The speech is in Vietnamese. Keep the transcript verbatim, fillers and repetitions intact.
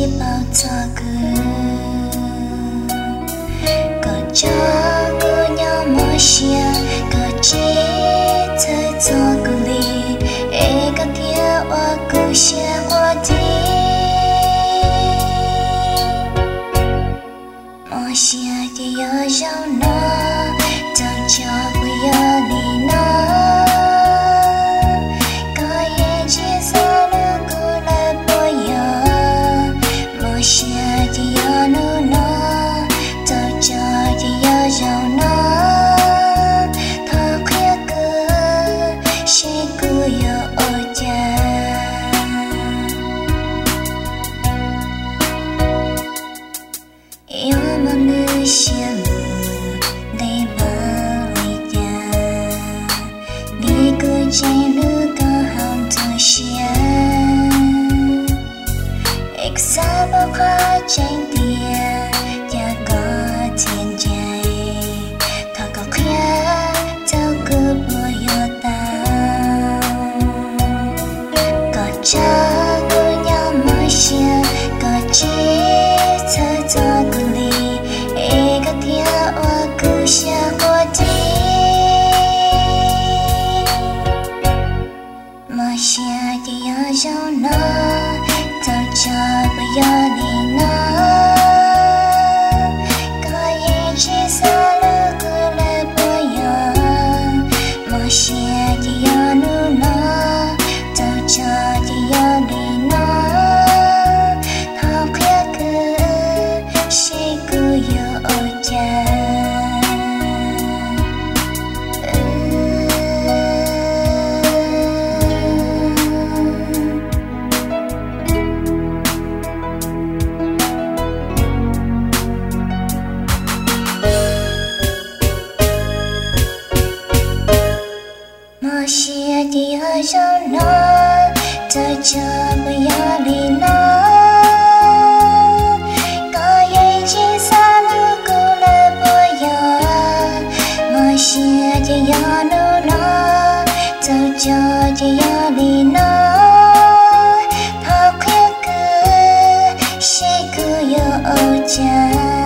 bao cho cứ có cho cô nhau mơ xia có chỉ thấy cho cô đi e có kia qua cô xia qua đi mơ xia thì ở giàu nó chẳng cho bây giờ đi nó trên nước có hồng thơ xia ích xa bao khoa tranh tia nhà có thiên chạy thọ có khía thao cứ bùa yêu ta có cha cô nhau mơ xia có chi thơ thọ cứ đi ê có thia oa cứ xia qua đi xia thì ở giàu nó tao cho bây giờ đi nó có gì chỉ xa lỡ cứ lại bây giờ mà xia thì ở nó nó tao cho thì ở đi nó thao khía cứ sẽ cứ yêu ở cha xia thì ở giàu nó tao cho bây giờ đi nó có gì chỉ xa lỡ cô lại bây giờ mà xia thì ở nó nó tao cho thì ở đi nó thao khía cứ sẽ cứ yêu ở cha